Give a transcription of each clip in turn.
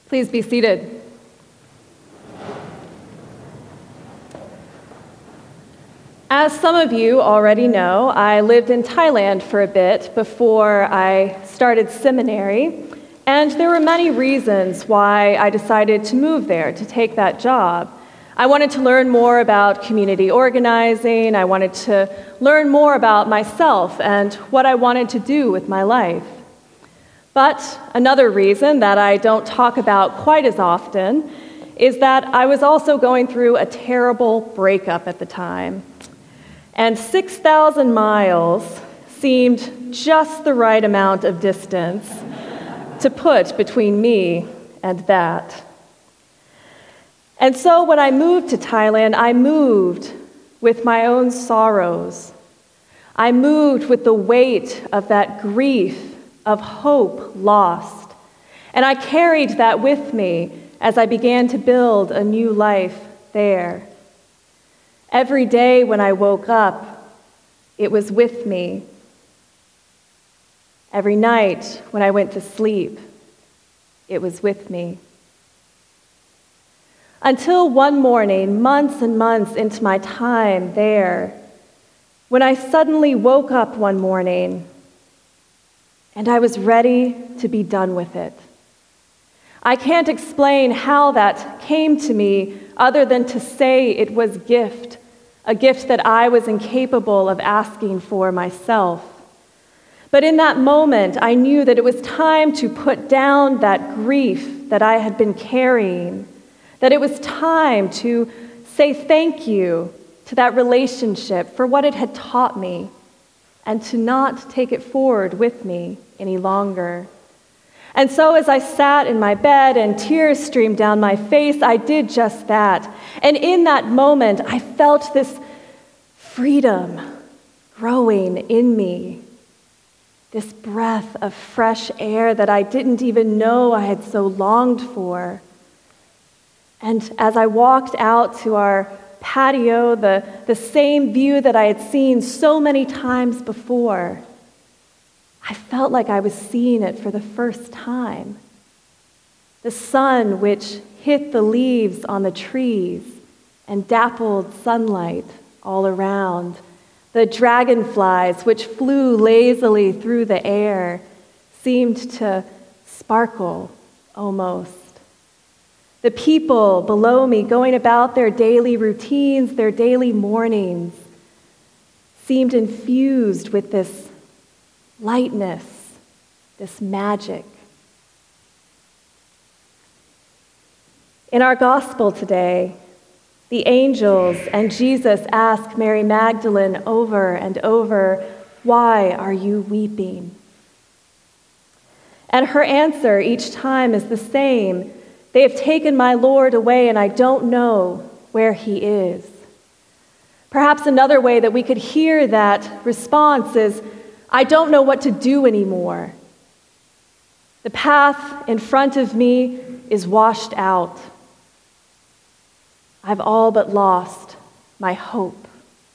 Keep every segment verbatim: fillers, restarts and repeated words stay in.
Please be seated. As some of you already know, I lived in Thailand for a bit before I started seminary, and there were many reasons why I decided to move there, to take that job. I wanted to learn more about community organizing. I wanted to learn more about myself and what I wanted to do with my life. But another reason that I don't talk about quite as often is that I was also going through a terrible breakup at the time. And six thousand miles seemed just the right amount of distance to put between me and that. And so when I moved to Thailand, I moved with my own sorrows. I moved with the weight of that grief, of hope lost. And I carried that with me as I began to build a new life there. Every day when I woke up, it was with me. Every night when I went to sleep, it was with me. Until one morning, months and months into my time there, when I suddenly woke up one morning and I was ready to be done with it. I can't explain how that came to me other than to say it was a gift, a gift that I was incapable of asking for myself. But in that moment, I knew that it was time to put down that grief that I had been carrying, that it was time to say thank you to that relationship for what it had taught me, and to not take it forward with me any longer. And so as I sat in my bed and tears streamed down my face, I did just that. And in that moment, I felt this freedom growing in me, this breath of fresh air that I didn't even know I had so longed for. And as I walked out to our patio, the, the same view that I had seen so many times before, I felt like I was seeing it for the first time. The sun which hit the leaves on the trees and dappled sunlight all around. The dragonflies which flew lazily through the air seemed to sparkle almost. The people below me going about their daily routines, their daily mornings, seemed infused with this lightness, this magic. In our gospel today, the angels and Jesus ask Mary Magdalene over and over, "Why are you weeping?" And her answer each time is the same: "They have taken my Lord away, and I don't know where he is." Perhaps another way that we could hear that response is, "I don't know what to do anymore. The path in front of me is washed out. I've all but lost my hope."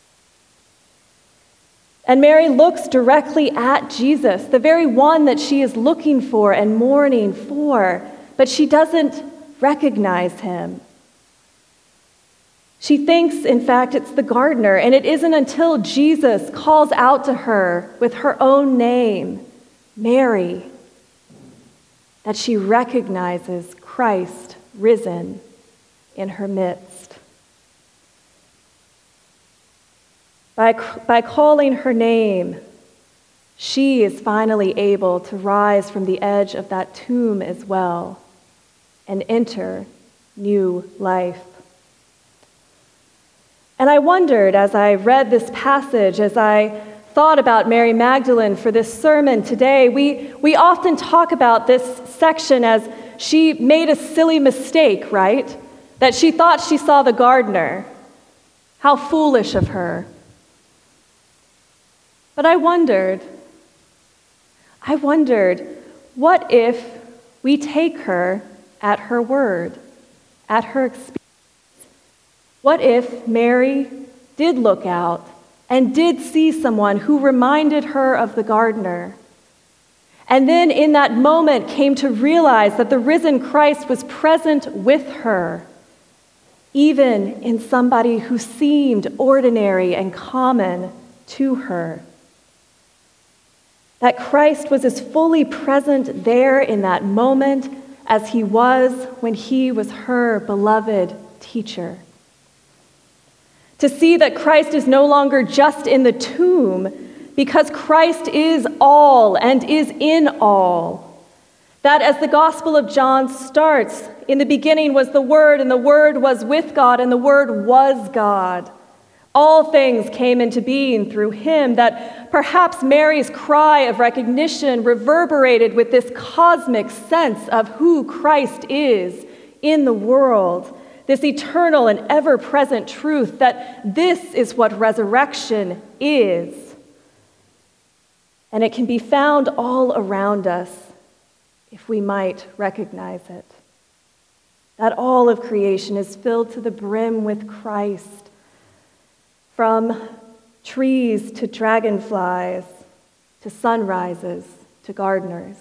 And Mary looks directly at Jesus, the very one that she is looking for and mourning for, but she doesn't recognize him. She thinks, in fact, it's the gardener, and it isn't until Jesus calls out to her with her own name, Mary, that she recognizes Christ risen in her midst. By, by calling her name, she is finally able to rise from the edge of that tomb as well and enter new life. And I wondered as I read this passage, as I thought about Mary Magdalene for this sermon today, we, we often talk about this section as she made a silly mistake, right? That she thought she saw the gardener. How foolish of her. But I wondered, I wondered, what if we take her at her word, at her experience? What if Mary did look out and did see someone who reminded her of the gardener? And then in that moment came to realize that the risen Christ was present with her, even in somebody who seemed ordinary and common to her. That Christ was as fully present there in that moment as he was when he was her beloved teacher. To see that Christ is no longer just in the tomb, because Christ is all and is in all. That as the Gospel of John starts, in the beginning was the Word, and the Word was with God, and the Word was God. All things came into being through him. That perhaps Mary's cry of recognition reverberated with this cosmic sense of who Christ is in the world, this eternal and ever-present truth that this is what resurrection is. And it can be found all around us if we might recognize it. That all of creation is filled to the brim with Christ, from trees to dragonflies, to sunrises, to gardeners.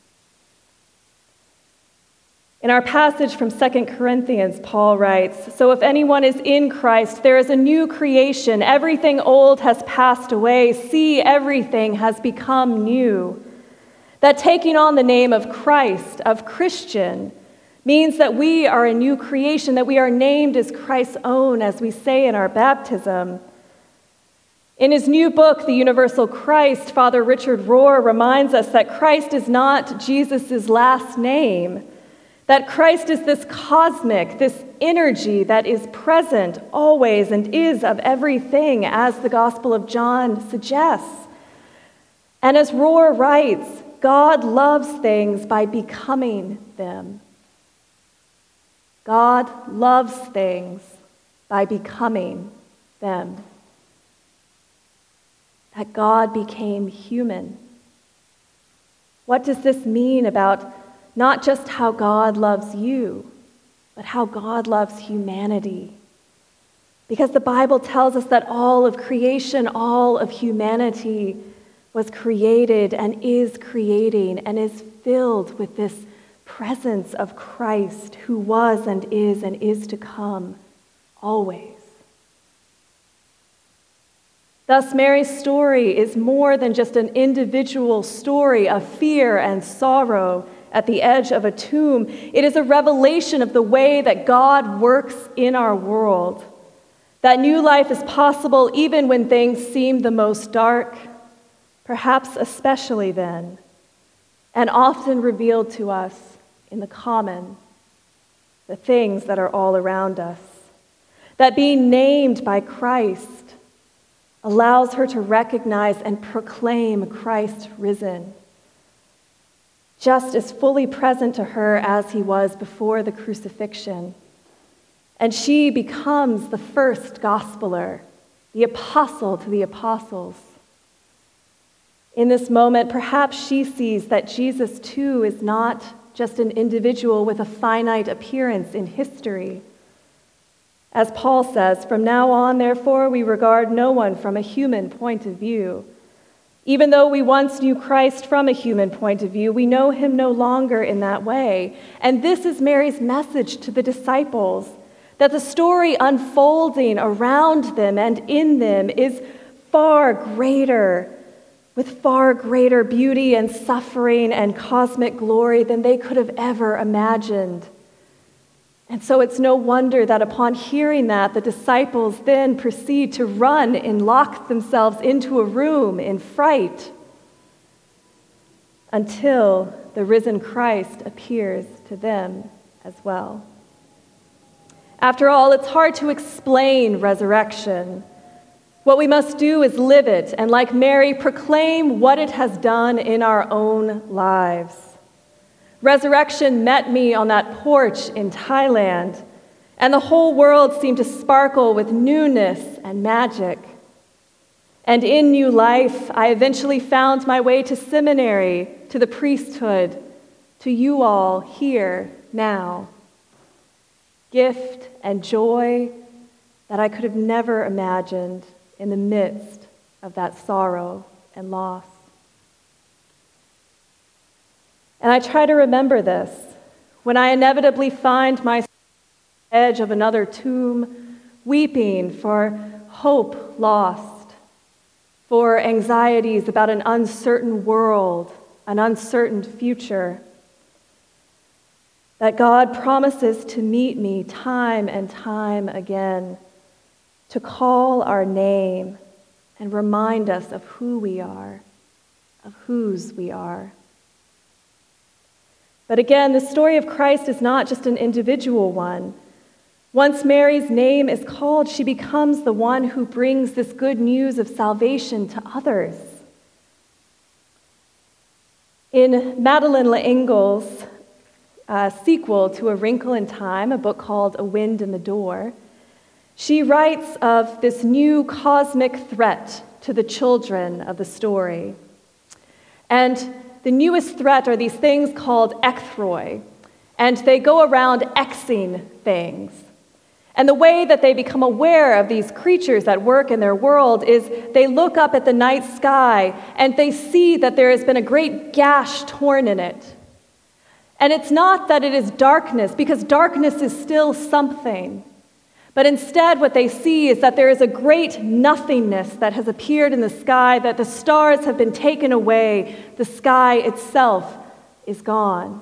In our passage from Second Corinthians, Paul writes, "So if anyone is in Christ, there is a new creation. Everything old has passed away. See, everything has become new." That taking on the name of Christ, of Christian, means that we are a new creation, that we are named as Christ's own, as we say in our baptism. In his new book, The Universal Christ, Father Richard Rohr reminds us that Christ is not Jesus' last name, that Christ is this cosmic, this energy that is present always and is of everything, as the Gospel of John suggests. And as Rohr writes, God loves things by becoming them. God loves things by becoming them. That God became human. What does this mean about not just how God loves you, but how God loves humanity? Because the Bible tells us that all of creation, all of humanity was created and is creating and is filled with this presence of Christ who was and is and is to come always. Thus, Mary's story is more than just an individual story of fear and sorrow at the edge of a tomb. It is a revelation of the way that God works in our world, that new life is possible even when things seem the most dark, perhaps especially then, and often revealed to us in the common, the things that are all around us. That being named by Christ allows her to recognize and proclaim Christ risen, just as fully present to her as he was before the crucifixion. And she becomes the first gospeler, the apostle to the apostles. In this moment, perhaps she sees that Jesus too is not just an individual with a finite appearance in history. As Paul says, "From now on, therefore, we regard no one from a human point of view. Even though we once knew Christ from a human point of view, we know him no longer in that way." And this is Mary's message to the disciples, that the story unfolding around them and in them is far greater, with far greater beauty and suffering and cosmic glory than they could have ever imagined. And so it's no wonder that upon hearing that, the disciples then proceed to run and lock themselves into a room in fright until the risen Christ appears to them as well. After all, it's hard to explain resurrection. What we must do is live it, and like Mary, proclaim what it has done in our own lives. Resurrection met me on that porch in Thailand, and the whole world seemed to sparkle with newness and magic. And in new life, I eventually found my way to seminary, to the priesthood, to you all here now. Gift and joy that I could have never imagined in the midst of that sorrow and loss. And I try to remember this when I inevitably find myself on the edge of another tomb, weeping for hope lost, for anxieties about an uncertain world, an uncertain future, that God promises to meet me time and time again, to call our name and remind us of who we are, of whose we are. But again, the story of Christ is not just an individual one. Once Mary's name is called, she becomes the one who brings this good news of salvation to others. In Madeleine L'Engle's uh, sequel to A Wrinkle in Time, a book called A Wind in the Door, she writes of this new cosmic threat to the children of the story. And the newest threat are these things called ecthroi, and they go around Xing things. And the way that they become aware of these creatures that work in their world is they look up at the night sky and they see that there has been a great gash torn in it. And it's not that it is darkness, because darkness is still something. But instead what they see is that there is a great nothingness that has appeared in the sky, that the stars have been taken away, the sky itself is gone.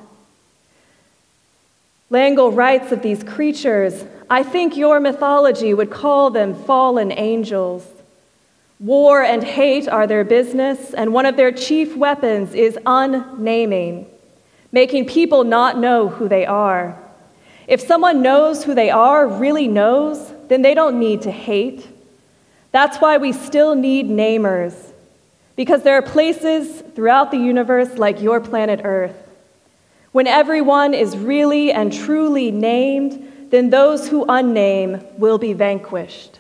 L'Engle writes of these creatures, "I think your mythology would call them fallen angels. War and hate are their business, and one of their chief weapons is unnaming, making people not know who they are. If someone knows who they are, really knows, then they don't need to hate. That's why we still need namers, because there are places throughout the universe like your planet Earth. When everyone is really and truly named, then those who unname will be vanquished."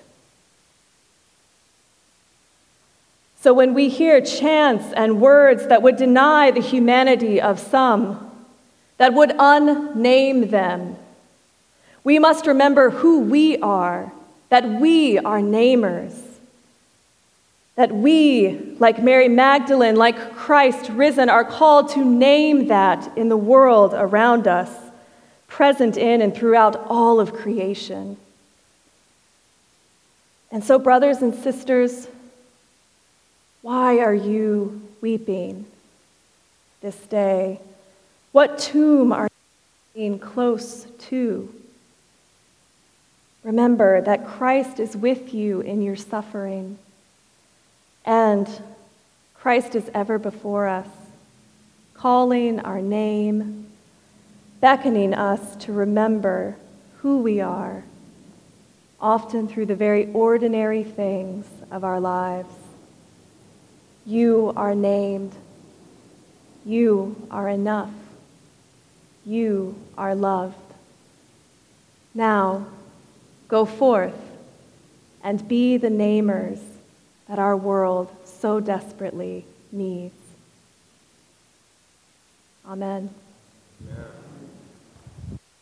So when we hear chants and words that would deny the humanity of some, that would unname them, we must remember who we are, that we are namers, that we, like Mary Magdalene, like Christ risen, are called to name that in the world around us, present in and throughout all of creation. And so, brothers and sisters, why are you weeping this day? What tomb are you being close to? Remember that Christ is with you in your suffering, and Christ is ever before us, calling our name, beckoning us to remember who we are, often through the very ordinary things of our lives. You are named. You are enough. You are loved. Now, go forth and be the namers that our world so desperately needs. Amen. Amen.